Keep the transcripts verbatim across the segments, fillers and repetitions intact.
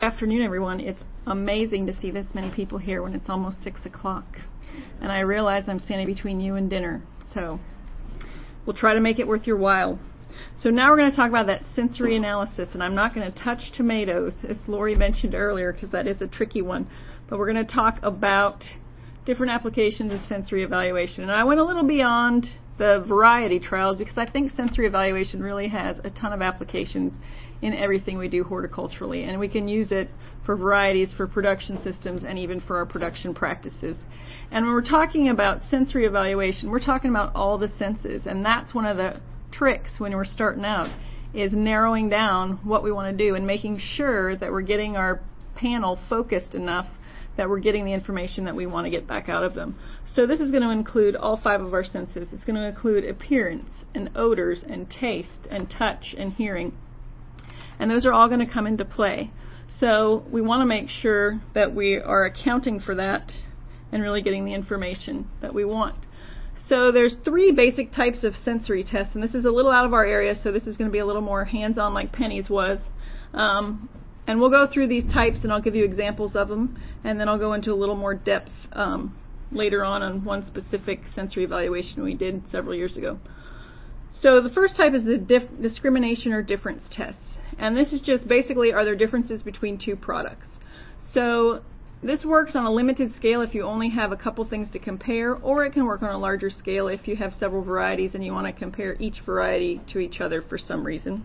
Afternoon, everyone. It's amazing to see this many people here when it's almost six o'clock, and I realize I'm standing between you and dinner, so we'll try to make it worth your while. So now we're going to talk about that sensory analysis, and I'm not going to touch tomatoes, as Lori mentioned earlier, because that is a tricky one, but we're going to talk about different applications of sensory evaluation. And I went a little beyond the variety trials because I think sensory evaluation really has a ton of applications in everything we do horticulturally, and we can use it for varieties, for production systems, and even for our production practices. And when we're talking about sensory evaluation, we're talking about all the senses, and that's one of the tricks when we're starting out, is narrowing down what we want to do and making sure that we're getting our panel focused enough that we're getting the information that we want to get back out of them. So this is going to include all five of our senses. It's going to include appearance and odors and taste and touch and hearing. And those are all going to come into play. So we want to make sure that we are accounting for that and really getting the information that we want. So there's three basic types of sensory tests, and this is a little out of our area, so this is going to be a little more hands-on like Penny's was. Um, and we'll go through these types, and I'll give you examples of them, and then I'll go into a little more depth um, later on on one specific sensory evaluation we did several years ago. So the first type is the dif discrimination or difference test. And this is just basically, are there differences between two products? So this works on a limited scale if you only have a couple things to compare, or it can work on a larger scale if you have several varieties and you want to compare each variety to each other for some reason.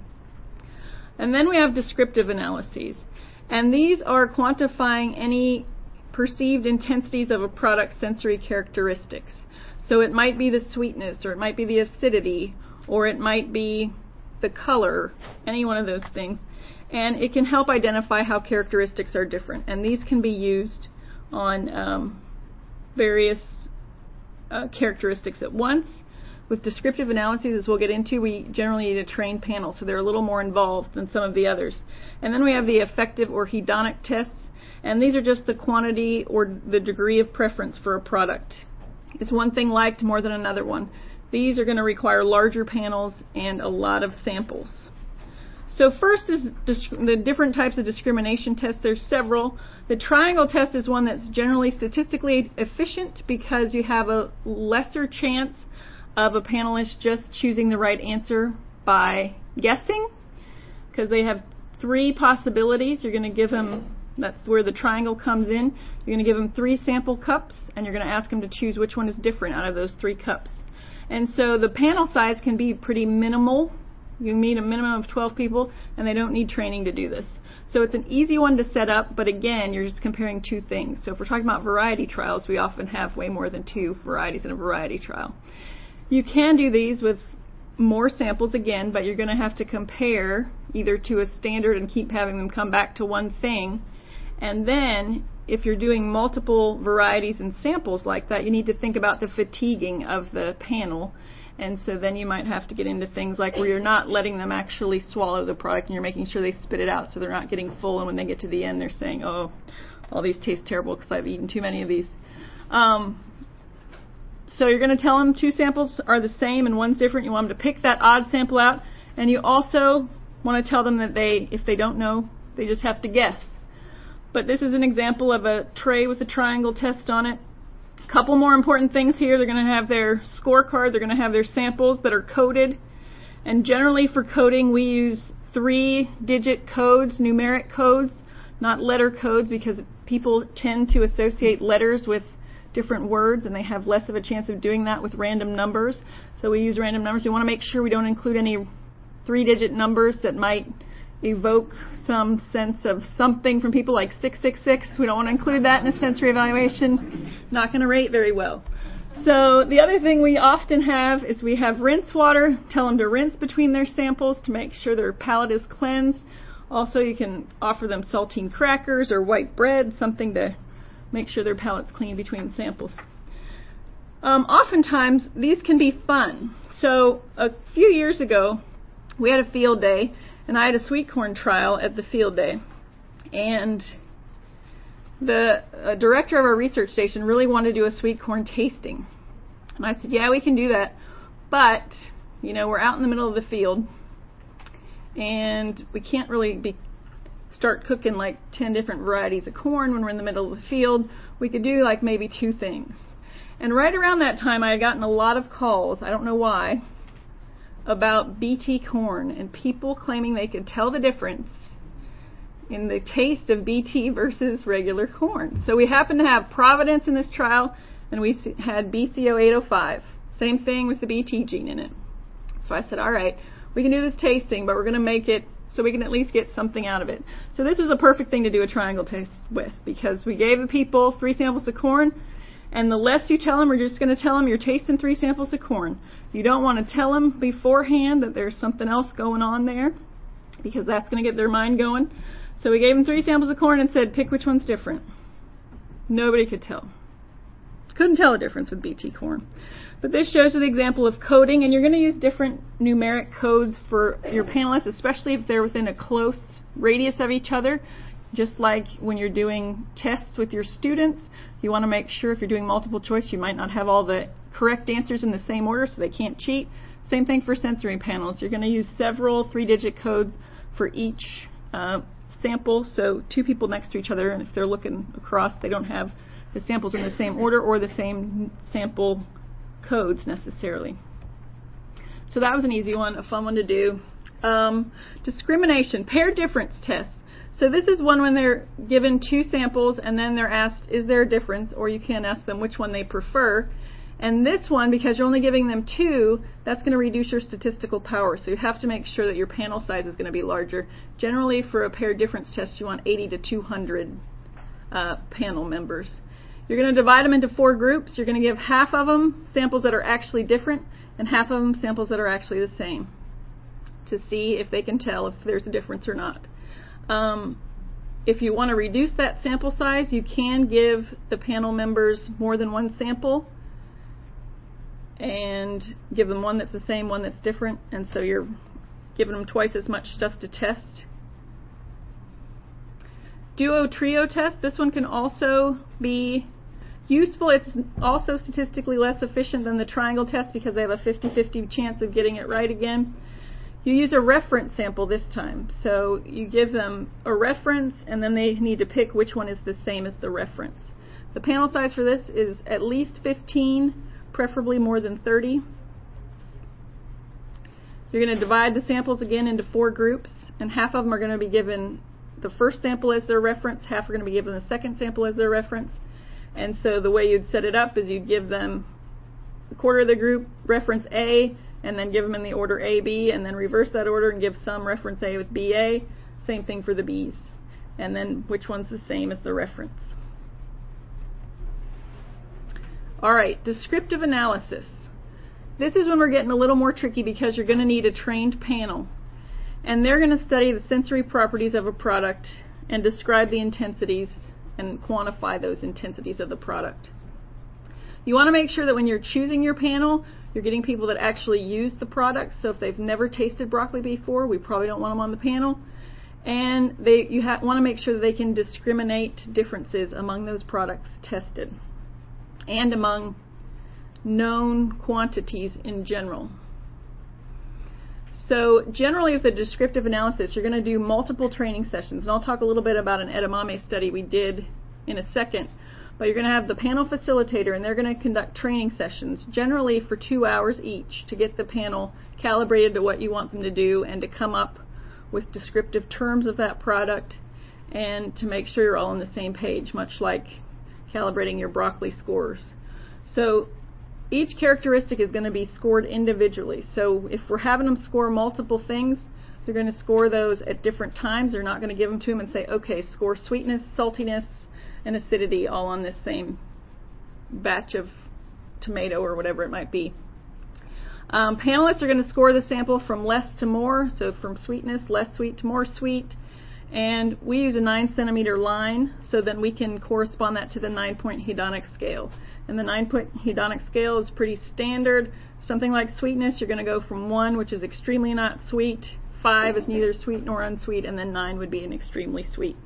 And then we have descriptive analyses. And these are quantifying any perceived intensities of a product's sensory characteristics. So it might be the sweetness, or it might be the acidity, or it might be the color, any one of those things. And it can help identify how characteristics are different. And these can be used on um, various uh, characteristics at once. With descriptive analyses, as we'll get into, we generally need a trained panel, so they're a little more involved than some of the others. And then we have the affective or hedonic tests, and these are just the quantity or the degree of preference for a product. Is one thing liked more than another one? These are going to require larger panels and a lot of samples. So first is the different types of discrimination tests. There's several. The triangle test is one that's generally statistically efficient because you have a lesser chance of a panelist just choosing the right answer by guessing, because they have three possibilities. You're going to give them, that's where the triangle comes in, you're going to give them three sample cups, and you're going to ask them to choose which one is different out of those three cups. And so the panel size can be pretty minimal. You meet a minimum of twelve people, and they don't need training to do this. So it's an easy one to set up, but again, you're just comparing two things. So if we're talking about variety trials, we often have way more than two varieties in a variety trial. You can do these with more samples again, but you're going to have to compare either to a standard and keep having them come back to one thing. And then if you're doing multiple varieties and samples like that, you need to think about the fatiguing of the panel. And so then you might have to get into things like where you're not letting them actually swallow the product and you're making sure they spit it out so they're not getting full, and when they get to the end they're saying, oh, all these taste terrible because I've eaten too many of these. Um, So you're going to tell them two samples are the same and one's different. You want them to pick that odd sample out. And you also want to tell them that they, if they don't know, they just have to guess. But this is an example of a tray with a triangle test on it. A couple more important things here. They're going to have their scorecard. They're going to have their samples that are coded. And generally for coding, we use three-digit codes, numeric codes, not letter codes, because people tend to associate letters with different words, and they have less of a chance of doing that with random numbers. So we use random numbers. We want to make sure we don't include any three-digit numbers that might evoke some sense of something from people, like six six six. We don't want to include that in a sensory evaluation. Not going to rate very well. So the other thing we often have is we have rinse water. Tell them to rinse between their samples to make sure their palate is cleansed. Also, you can offer them saltine crackers or white bread, something to make sure their palate's clean between samples. Um, oftentimes, these can be fun. So a few years ago, we had a field day, and I had a sweet corn trial at the field day. And the uh, director of our research station really wanted to do a sweet corn tasting. And I said, yeah, we can do that. But, you know, we're out in the middle of the field, and we can't really be start cooking like ten different varieties of corn when we're in the middle of the field. We could do like maybe two things. And right around that time I had gotten a lot of calls, I don't know why, about B T corn and people claiming they could tell the difference in the taste of B T versus regular corn. So we happened to have Providence in this trial, and we had B C O eight oh five. Same thing with the B T gene in it. So I said, all right, we can do this tasting, but we're going to make it so we can at least get something out of it. So this is a perfect thing to do a triangle taste with, because we gave the people three samples of corn, and the less you tell them, we're just going to tell them you're tasting three samples of corn. You don't want to tell them beforehand that there's something else going on there, because that's going to get their mind going. So we gave them three samples of corn and said, pick which one's different. Nobody could tell. Couldn't tell a difference with B T corn. But this shows you the example of coding, and you're going to use different numeric codes for your panelists, especially if they're within a close radius of each other. Just like when you're doing tests with your students, you want to make sure if you're doing multiple choice, you might not have all the correct answers in the same order so they can't cheat. Same thing for sensory panels. You're going to use several three-digit codes for each uh, sample, so two people next to each other, and if they're looking across, they don't have the samples in the same order or the same sample codes necessarily. So that was an easy one, a fun one to do. Um, discrimination, pair difference test. So this is one when they're given two samples and then they're asked, is there a difference? Or you can ask them which one they prefer. And this one, because you're only giving them two, that's going to reduce your statistical power. So you have to make sure that your panel size is going to be larger. Generally, for a pair difference test, you want eighty to two hundred uh, panel members. You're going to divide them into four groups. You're going to give half of them samples that are actually different and half of them samples that are actually the same, to see if they can tell if there's a difference or not. Um, if you want to reduce that sample size, you can give the panel members more than one sample and give them one that's the same, one that's different, and so you're giving them twice as much stuff to test. Duo trio test, this one can also be useful. It's also statistically less efficient than the triangle test because they have a fifty fifty chance of getting it right again. You use a reference sample this time. So you give them a reference and then they need to pick which one is the same as the reference. The panel size for this is at least fifteen, preferably more than thirty. You're going to divide the samples again into four groups, and half of them are going to be given the first sample as their reference, half are going to be given the second sample as their reference. And so the way you'd set it up is you'd give them a quarter of the group reference A, and then give them in the order A, B, and then reverse that order and give some reference A with B A. Same thing for the B's. And then which one's the same as the reference. Alright, descriptive analysis. This is when we're getting a little more tricky because you're going to need a trained panel. And they're going to study the sensory properties of a product and describe the intensities and quantify those intensities of the product. You want to make sure that when you're choosing your panel, you're getting people that actually use the product. So if they've never tasted broccoli before, we probably don't want them on the panel. And they, you ha want to make sure that they can discriminate differences among those products tested and among known quantities in general. So generally with a descriptive analysis, you're going to do multiple training sessions. And I'll talk a little bit about an edamame study we did in a second. But you're going to have the panel facilitator, and they're going to conduct training sessions, generally for two hours each, to get the panel calibrated to what you want them to do and to come up with descriptive terms of that product and to make sure you're all on the same page, much like calibrating your broccoli scores. So each characteristic is going to be scored individually. So if we're having them score multiple things, they're going to score those at different times. They're not going to give them to them and say, okay, score sweetness, saltiness, and acidity all on this same batch of tomato or whatever it might be. Um, panelists are going to score the sample from less to more, so from sweetness, less sweet to more sweet. And we use a nine centimeter line, so then we can correspond that to the nine point hedonic scale. And the nine point hedonic scale is pretty standard. Something like sweetness, you're going to go from one, which is extremely not sweet, five is neither sweet nor unsweet, and then nine would be an extremely sweet.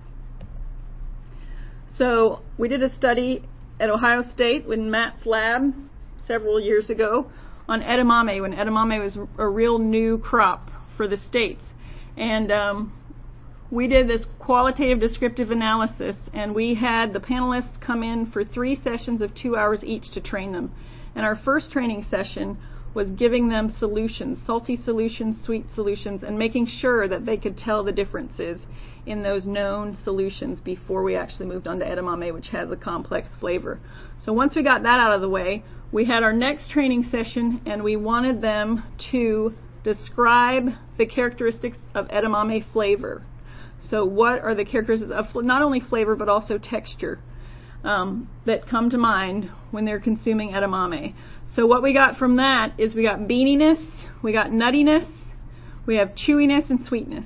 So we did a study at Ohio State in Matt's lab several years ago on edamame, when edamame was a real new crop for the States. And um, we did this qualitative descriptive analysis, and we had the panelists come in for three sessions of two hours each to train them. And our first training session was giving them solutions, salty solutions, sweet solutions, and making sure that they could tell the differences in those known solutions before we actually moved on to edamame, which has a complex flavor. So once we got that out of the way, we had our next training session, and we wanted them to describe the characteristics of edamame flavor. So what are the characteristics of not only flavor but also texture um, that come to mind when they're consuming edamame? So what we got from that is we got beaniness, we got nuttiness, we have chewiness and sweetness.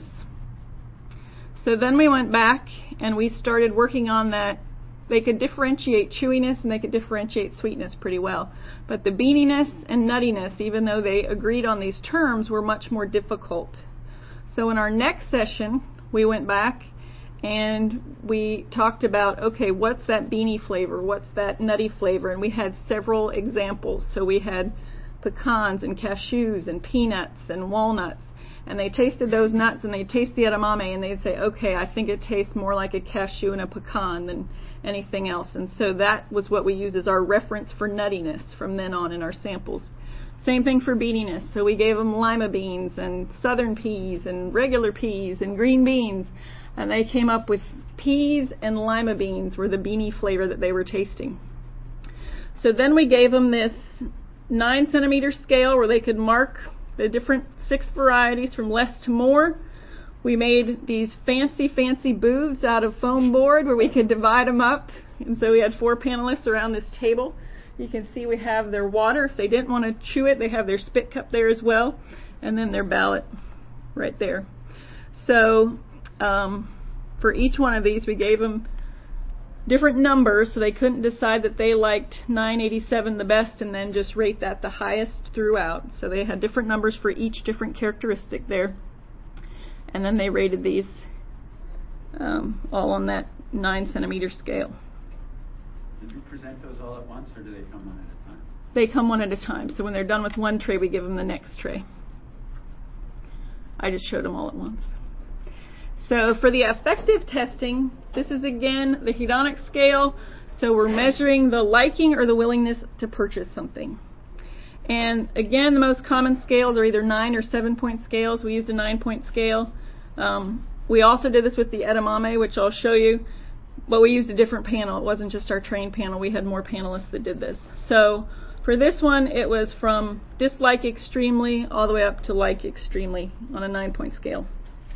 So then we went back and we started working on that. They could differentiate chewiness and they could differentiate sweetness pretty well. But the beaniness and nuttiness, even though they agreed on these terms, were much more difficult. So in our next session, we went back and we talked about, okay, what's that beanie flavor? What's that nutty flavor? And we had several examples. So we had pecans and cashews and peanuts and walnuts. And they tasted those nuts and they'd taste the edamame and they'd say, okay, I think it tastes more like a cashew and a pecan than anything else. And so that was what we used as our reference for nuttiness from then on in our samples. Same thing for beaniness. So we gave them lima beans and southern peas and regular peas and green beans. And they came up with peas and lima beans were the beanie flavor that they were tasting. So then we gave them this nine centimeter scale where they could mark the different six varieties from less to more. We made these fancy, fancy booths out of foam board where we could divide them up. And so we had four panelists around this table. You can see we have their water. If they didn't want to chew it, they have their spit cup there as well. And then their ballot right there. So um, for each one of these, we gave them different numbers so they couldn't decide that they liked nine eighty-seven the best and then just rate that the highest throughout. So they had different numbers for each different characteristic there. And then they rated these um, all on that nine centimeter scale. Did you present those all at once or do they come one at a time? They come one at a time. So when they're done with one tray, we give them the next tray. I just showed them all at once. So for the affective testing, this is again the hedonic scale. So we're measuring the liking or the willingness to purchase something. And again, the most common scales are either nine or seven point scales. We used a nine point scale. Um, we also did this with the edamame, which I'll show you. But we used a different panel. It wasn't just our trained panel. We had more panelists that did this. So for this one, it was from dislike extremely all the way up to like extremely on a nine point scale.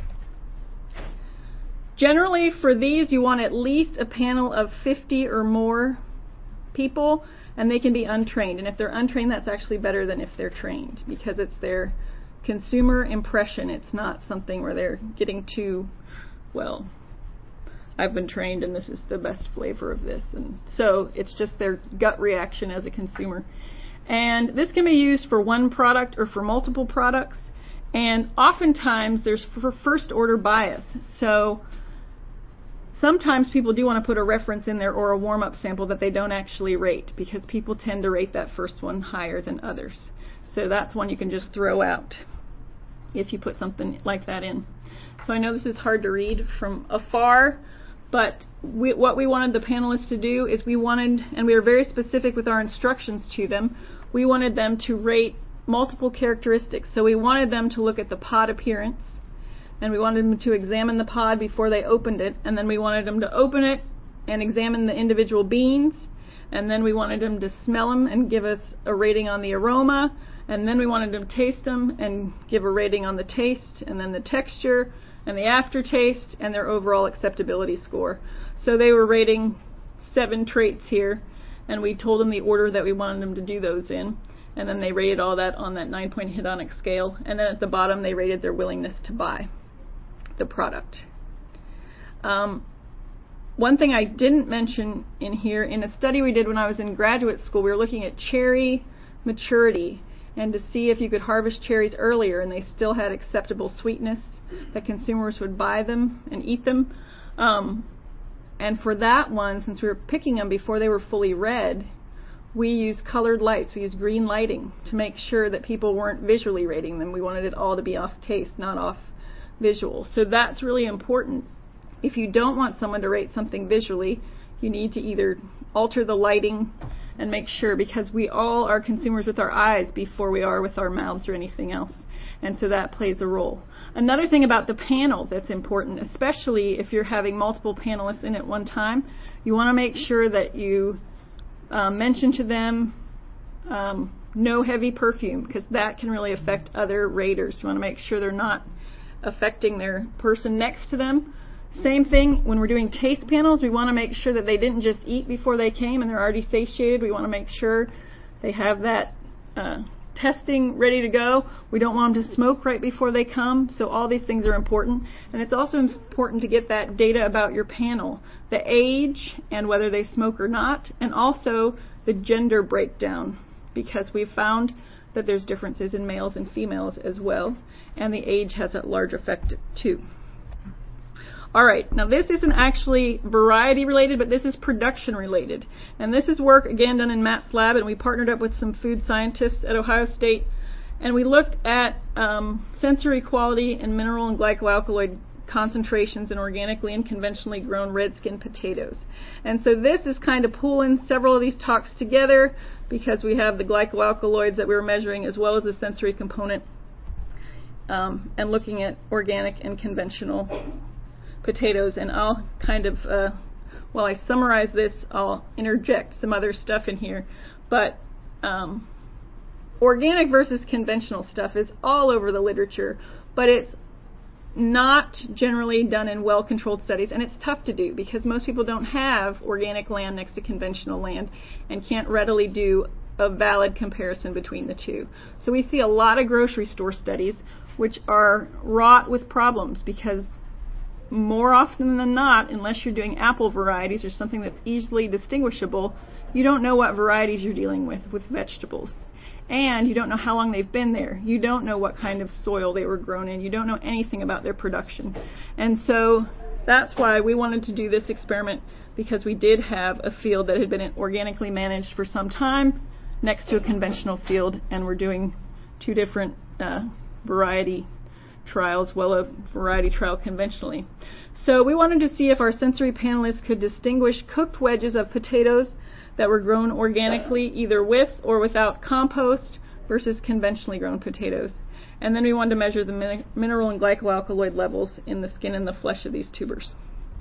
Generally, for these, you want at least a panel of fifty or more people, and they can be untrained. And if they're untrained, that's actually better than if they're trained, because it's their consumer impression. It's not something where they're getting too, well, I've been trained and this is the best flavor of this. And so it's just their gut reaction as a consumer. And this can be used for one product or for multiple products. And oftentimes there's for first order bias. So sometimes people do want to put a reference in there or a warm-up sample that they don't actually rate, because people tend to rate that first one higher than others. So that's one you can just throw out if you put something like that in. So I know this is hard to read from afar, but we, what we wanted the panelists to do is we wanted, and we were very specific with our instructions to them, we wanted them to rate multiple characteristics. So we wanted them to look at the pod appearance, and we wanted them to examine the pod before they opened it, and then we wanted them to open it and examine the individual beans, and then we wanted them to smell them and give us a rating on the aroma, and then we wanted them to taste them and give a rating on the taste, and then the texture, and the aftertaste, and their overall acceptability score. So they were rating seven traits here, and we told them the order that we wanted them to do those in, and then they rated all that on that nine point hedonic scale, and then at the bottom they rated their willingness to buy the product. Um, one thing I didn't mention in here, in a study we did when I was in graduate school, we were looking at cherry maturity and to see if you could harvest cherries earlier and they still had acceptable sweetness, that consumers would buy them and eat them. Um, and for that one, since we were picking them before they were fully red, we used colored lights. We used green lighting to make sure that people weren't visually rating them. We wanted it all to be off taste, not off visual. So that's really important. If you don't want someone to rate something visually, you need to either alter the lighting and make sure, because we all are consumers with our eyes before we are with our mouths or anything else. And so that plays a role. Another thing about the panel that's important, especially if you're having multiple panelists in at one time, you want to make sure that you uh, mention to them um, no heavy perfume, because that can really affect other raters. You want to make sure they're not affecting their person next to them. Same thing when we're doing taste panels. We want to make sure that they didn't just eat before they came and they're already satiated. We want to make sure they have that uh, testing ready to go. We don't want them to smoke right before they come. So all these things are important. And it's also important to get that data about your panel, the age and whether they smoke or not, and also the gender breakdown, because we've found that there's differences in males and females as well, and the age has a large effect too. Alright, now this isn't actually variety related, but this is production related. And this is work, again, done in Matt's lab, and we partnered up with some food scientists at Ohio State, and we looked at um, sensory quality and mineral and glycoalkaloid concentrations in organically and conventionally grown red skin potatoes. And so this is kind of pulling several of these talks together, because we have the glycoalkaloids that we were measuring as well as the sensory component, um, and looking at organic and conventional potatoes. And I'll kind of, uh, while I summarize this, I'll interject some other stuff in here. But um, organic versus conventional stuff is all over the literature, but it's not generally done in well-controlled studies, and it's tough to do because most people don't have organic land next to conventional land and can't readily do a valid comparison between the two. So we see a lot of grocery store studies which are wrought with problems, because more often than not, unless you're doing apple varieties or something that's easily distinguishable, you don't know what varieties you're dealing with with vegetables. And you don't know how long they've been there. You don't know what kind of soil they were grown in. You don't know anything about their production. And so that's why we wanted to do this experiment, because we did have a field that had been organically managed for some time next to a conventional field, and we're doing two different uh, variety trials, well, a variety trial conventionally. So we wanted to see if our sensory panelists could distinguish cooked wedges of potatoes that were grown organically, either with or without compost, versus conventionally grown potatoes. And then we wanted to measure the min mineral and glycoalkaloid levels in the skin and the flesh of these tubers.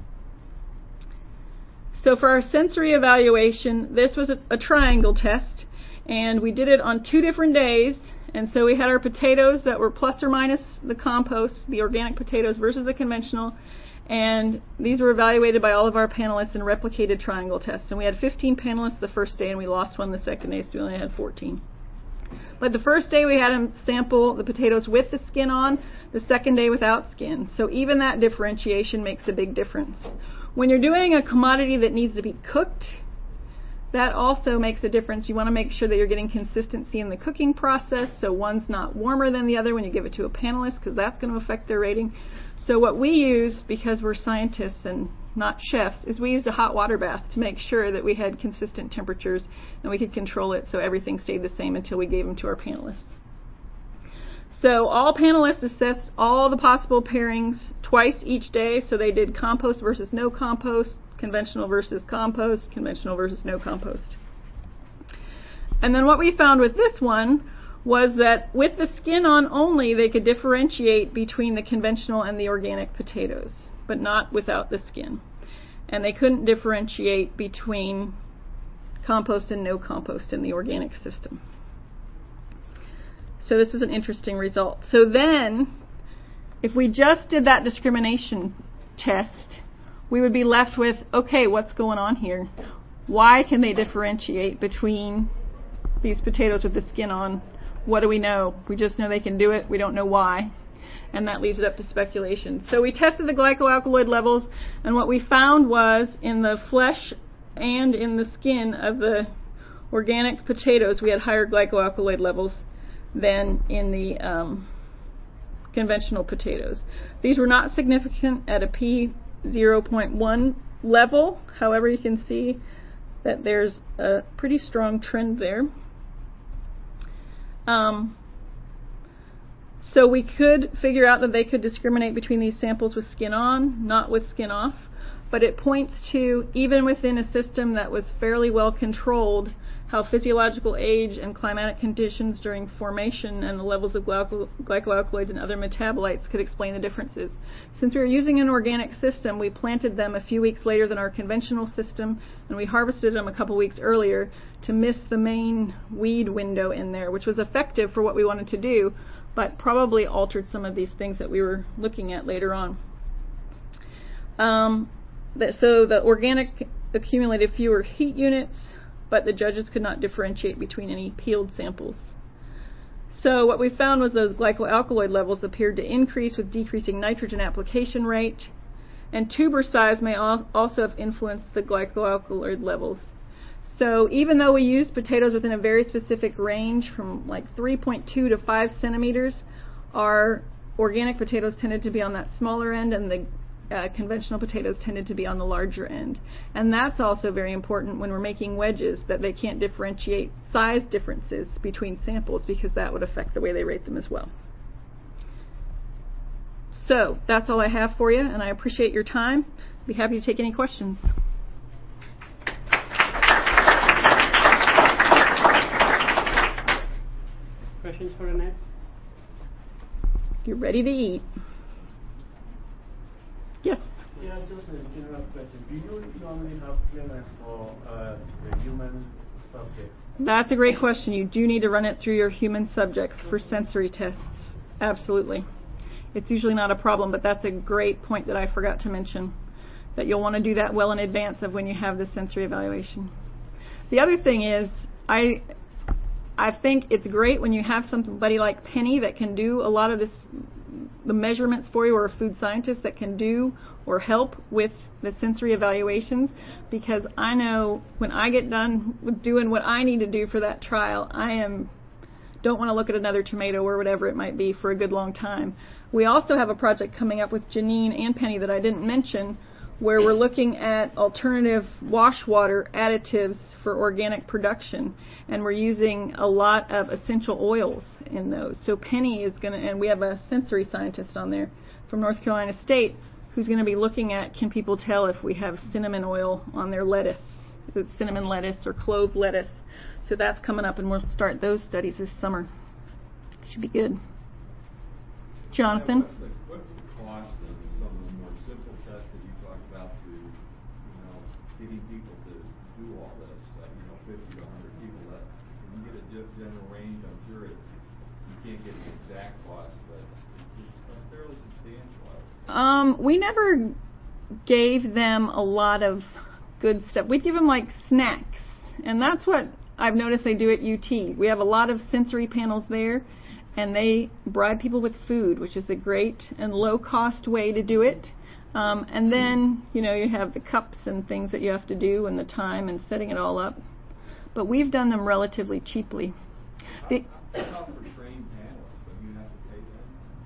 So for our sensory evaluation, this was a, a triangle test, and we did it on two different days. And so we had our potatoes that were plus or minus the compost, the organic potatoes versus the conventional, and these were evaluated by all of our panelists in replicated triangle tests. And we had fifteen panelists the first day, and we lost one the second day, so we only had fourteen. But the first day we had them sample the potatoes with the skin on, the second day without skin. So even that differentiation makes a big difference. When you're doing a commodity that needs to be cooked, that also makes a difference. You want to make sure that you're getting consistency in the cooking process, so one's not warmer than the other when you give it to a panelist, because that's going to affect their rating. So what we use, because we're scientists and not chefs, is we used a hot water bath to make sure that we had consistent temperatures and we could control it so everything stayed the same until we gave them to our panelists. So all panelists assessed all the possible pairings twice each day. So they did compost versus no compost, conventional versus compost, conventional versus no compost. And then what we found with this one was that with the skin on only, they could differentiate between the conventional and the organic potatoes, but not without the skin. And they couldn't differentiate between compost and no compost in the organic system. So this is an interesting result. So then, if we just did that discrimination test, we would be left with, okay, what's going on here? Why can they differentiate between these potatoes with the skin on? What do we know? We just know they can do it. We don't know why. And that leaves it up to speculation. So we tested the glycoalkaloid levels, and what we found was in the flesh and in the skin of the organic potatoes, we had higher glycoalkaloid levels than in the um, conventional potatoes. These were not significant at a p zero point one level. However, you can see that there's a pretty strong trend there. Um, So we could figure out that they could discriminate between these samples with skin on, not with skin off, but it points to, even within a system that was fairly well controlled, how physiological age and climatic conditions during formation and the levels of glyco- glycoalkaloids and other metabolites could explain the differences. Since we were using an organic system, we planted them a few weeks later than our conventional system, and we harvested them a couple weeks earlier to miss the main weed window in there, which was effective for what we wanted to do, but probably altered some of these things that we were looking at later on. Um, that, so the organic accumulated fewer heat units, but the judges could not differentiate between any peeled samples. So what we found was those glycoalkaloid levels appeared to increase with decreasing nitrogen application rate, and tuber size may al- also have influenced the glycoalkaloid levels. So even though we used potatoes within a very specific range from like three point two to five centimeters, our organic potatoes tended to be on that smaller end, and the Uh, conventional potatoes tended to be on the larger end. And that's also very important when we're making wedges, that they can't differentiate size differences between samples, because that would affect the way they rate them as well. So that's all I have for you, and I appreciate your time. Be happy to take any questions. Questions for Annette? You're ready to eat. Yes? Yeah, just a general question. Do you normally have clearance for uh, the human subject? That's a great question. You do need to run it through your human subjects for sensory tests. Absolutely. It's usually not a problem, but that's a great point that I forgot to mention, that you'll want to do that well in advance of when you have the sensory evaluation. The other thing is, I I think it's great when you have somebody like Penny that can do a lot of this, the measurements for you, or a food scientist that can do or help with the sensory evaluations, because I know when I get done with doing what I need to do for that trial, I am don't want to look at another tomato or whatever it might be for a good long time. We also have a project coming up with Janine and Penny that I didn't mention, where we're looking at alternative wash water additives for organic production, and we're using a lot of essential oils in those. So Penny is going to, and we have a sensory scientist on there from North Carolina State who's going to be looking at, can people tell if we have cinnamon oil on their lettuce? Is it cinnamon lettuce or clove lettuce? So that's coming up, and we'll start those studies this summer. Should be good. Jonathan? What's the, what's the cost of some of the more simple tests that you talked about to, you know, getting people to do all this, like, you know, fifty to one hundred people? That when you get a general range, I'm sure it, you can't get an exact cost, but it's fairly substantial. Um, we never gave them a lot of good stuff. We'd give them like snacks, and that's what I've noticed they do at U T. We have a lot of sensory panels there, and they bribe people with food, which is a great and low-cost way to do it. Um, and then, you know, you have the cups and things that you have to do, and the time and setting it all up. But we've done them relatively cheaply. The, How about for trained panelists? Do you have to pay them?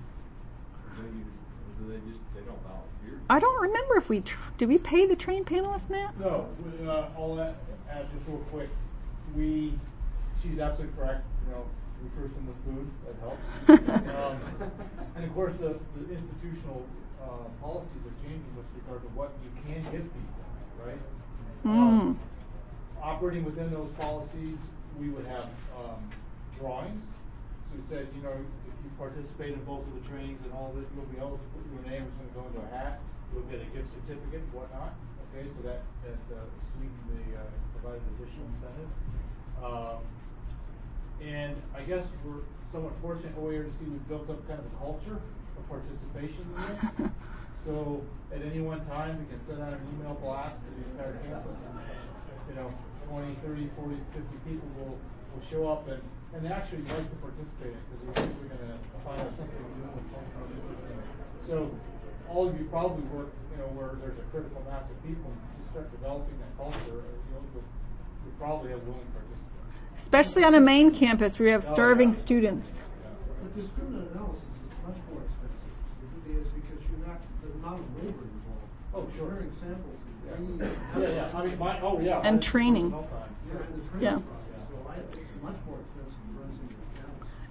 Or do, you, or do they just, they don't volunteer? I don't remember if we, tr- did we pay the trained panelists, Matt? No, we, uh, I'll add, add just real quick. We, she's absolutely correct. You know, we first them with food, that helps. um, and of course, the, the institutional uh, policies are changing with regard to what you can give people, right? Mm. Um, operating within those policies, we would have um, drawings. So we said, you know, if you participate in both of the trainings and all of it, you'll be able to put your name, it's going to go into a hat. You'll get a gift certificate and whatnot. Okay, so that that uh, sweetened the uh, provided additional incentive. Um, and I guess we're somewhat fortunate over here to see we've built up kind of a culture of participation in this. So at any one time, we can send out an email blast to the entire campus. And, you know, twenty, thirty, forty, fifty people will, will show up and, and they actually like to participate because they think we're going to find out something new and functional. So all of you probably work, you know, where there's a critical mass of people. You start developing that culture, you'll, you'll, you'll probably have willing participants. Especially on a main campus where you have starving oh, yeah. students. But discriminant analysis is much more expensive. It is because you're not, the amount of labor involved. Oh, sure. Comparing samples. Yeah, yeah, yeah. I mean, my, oh, yeah. And I, training. Yeah, and the training Yeah. process. So I, it's much more expensive to run some of the accounts.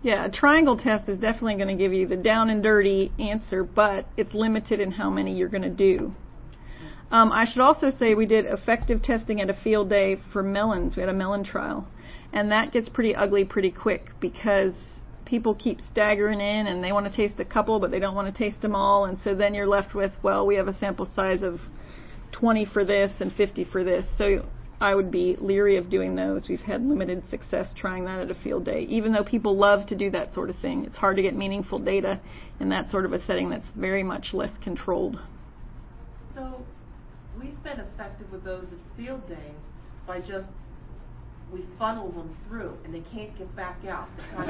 Yeah, a triangle test is definitely going to give you the down and dirty answer, but it's limited in how many you're going to do. Um, I should also say we did effective testing at a field day for melons. We had a melon trial, and that gets pretty ugly pretty quick because people keep staggering in and they want to taste a couple, but they don't want to taste them all, and so then you're left with, well, we have a sample size of twenty for this and fifty for this. So I would be leery of doing those. We've had limited success trying that at a field day. Even though people love to do that sort of thing, it's hard to get meaningful data in that sort of a setting that's very much less controlled. So we've been effective with those at field days by just, we funnel them through and they can't get back out.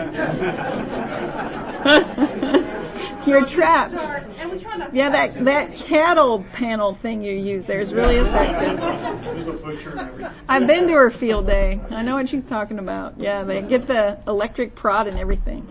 You're trapped. And we try not to Yeah, that that cattle panel thing you use there is really effective. I've been to her field day. I know what she's talking about. Yeah, they get the electric prod and everything.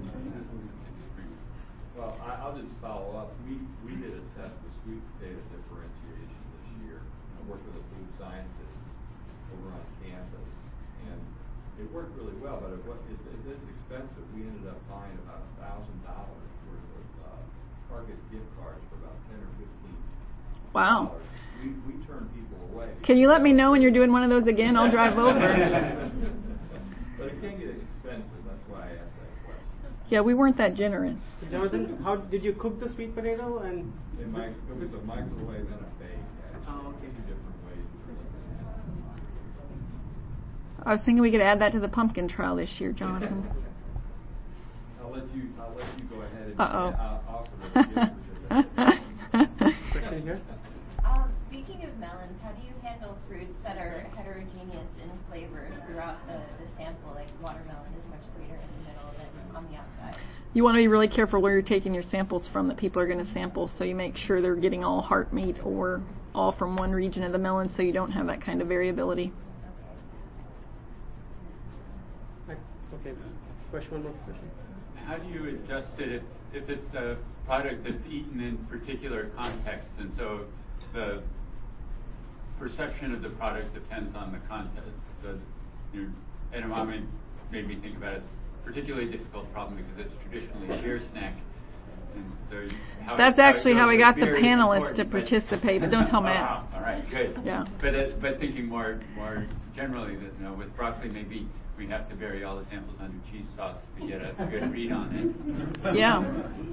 Well, I, I'll just follow up. We we did a test of sweet potato differentiation this year. I worked with a food scientist over on campus, and it worked really well. But it was it, it is expensive. We ended up buying about a thousand dollars worth of uh, Target gift cards for about ten or fifteen. Wow. We we turn people away. Can you let me know when you're doing one of those again? I'll drive over. But it can get expensive. That's why I asked that question. Yeah, we weren't that generous. Jonathan, how did you cook the sweet potato? And In my, it was a microwave and a bake, actually. Oh, okay. Two different ways. I was thinking we could add that to the pumpkin trial this year, Jonathan. I'll let you, I'll let you go ahead and Uh-oh. uh, offer the gift certificate. question here. Um, speaking of melons, how do you handle fruits that are heterogeneous in flavor throughout the, the sample? Like watermelon is much sweeter in the middle than on the outside. You want to be really careful where you're taking your samples from that people are going to sample, so you make sure they're getting all heart meat or all from one region of the melon, so you don't have that kind of variability. Okay. Question, one more question. How do you adjust it if, if it's a product that's eaten in particular contexts, and so the perception of the product depends on the context? So your edamame made me think about it. It's a particularly difficult problem because it's traditionally a beer snack. And so how That's it, actually how we got the beer is panelists to important, but- participate, but don't tell Matt. Ah, all right, good. Yeah. But uh, but thinking more more generally, that you know, with broccoli, maybe we have to bury all the samples under cheese sauce to get a good read on it. Yeah.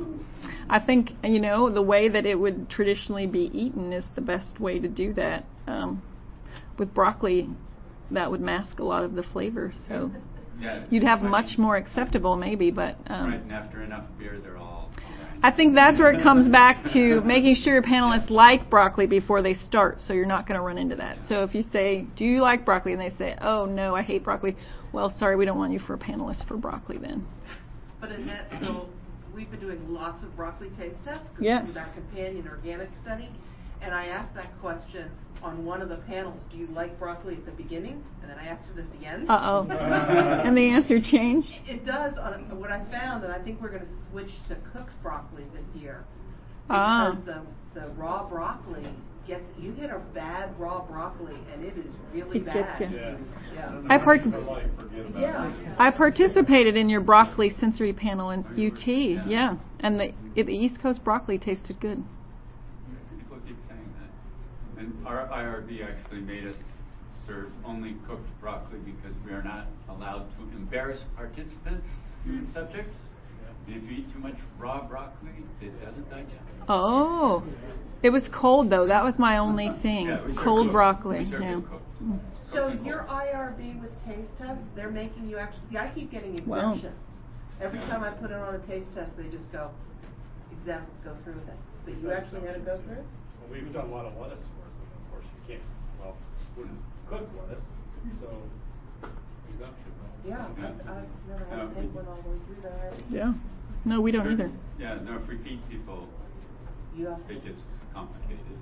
I think, you know, the way that it would traditionally be eaten is the best way to do that. Um, with broccoli, that would mask a lot of the flavor, so Yeah, you'd have right. much more acceptable maybe, but... Um, Right, and after enough beer, they're all... I think that's where it comes back to making sure your panelists like broccoli before they start, so you're not going to run into that. So if you say, do you like broccoli? And they say, oh, no, I hate broccoli. Well, sorry, we don't want you for a panelist for broccoli then. But Annette, so we've been doing lots of broccoli taste tests. 'Cause Yeah. we did our companion organic study. And I asked that question on one of the panels, do you like broccoli at the beginning? And then I asked it at the end. Uh-oh. And the answer changed? It does. On, what I found, and I think we're going to switch to cooked broccoli this year. Ah. Because the, the raw broccoli gets, you get a bad raw broccoli and it is really It bad. gets you. Yeah. Yeah. I part- Yeah. I participated in your broccoli sensory panel in U T, yeah. And the, the East Coast broccoli tasted good. People keep saying that. And our I R B actually made us serve only cooked broccoli because we are not allowed to embarrass participants, human subjects. And if you eat too much raw broccoli, it doesn't digest. Oh. It was cold, though. That was my only thing. Yeah, we serve cold cooked. broccoli. We serve Yeah. it cooked. So Cooked and your cold. I R B with taste tests, they're making you actually, see, I keep getting Wow. exemptions. Every time I put it on a taste test, they just go, exempt, go through with it. But you actually had to go through? Well, we've done a lot of lettuce work, and of course you can't, well, wouldn't cook lettuce, so exemption. Yeah, I've, I've never had to take one all the way through there. Yeah. No, we don't either. Yeah, no, if we feed people, You have it gets complicated.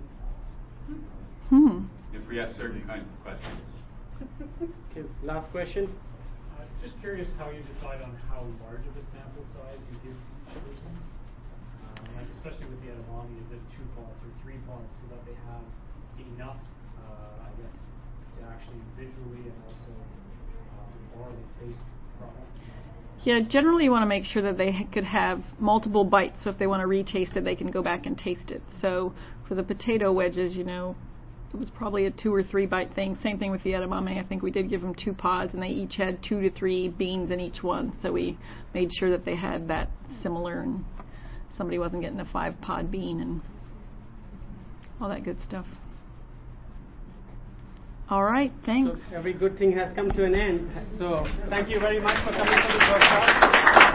Hmm. If we ask certain kinds of questions. Okay, last question. Uh, just curious how you decide on how large of a sample size you give each person. Um, like especially with the edamame, is it two pots or three pots so that they have enough, uh, I guess, to actually visually and also um, orally taste the product? Yeah, generally you want to make sure that they ha- could have multiple bites, so if they want to retaste it, they can go back and taste it. So for the potato wedges, you know, it was probably a two or three bite thing. Same thing with the edamame. I think we did give them two pods, and they each had two to three beans in each one. So we made sure that they had that similar, and somebody wasn't getting a five pod bean and all that good stuff. All right, thanks. So every good thing has come to an end. So thank you very much for coming to this workshop.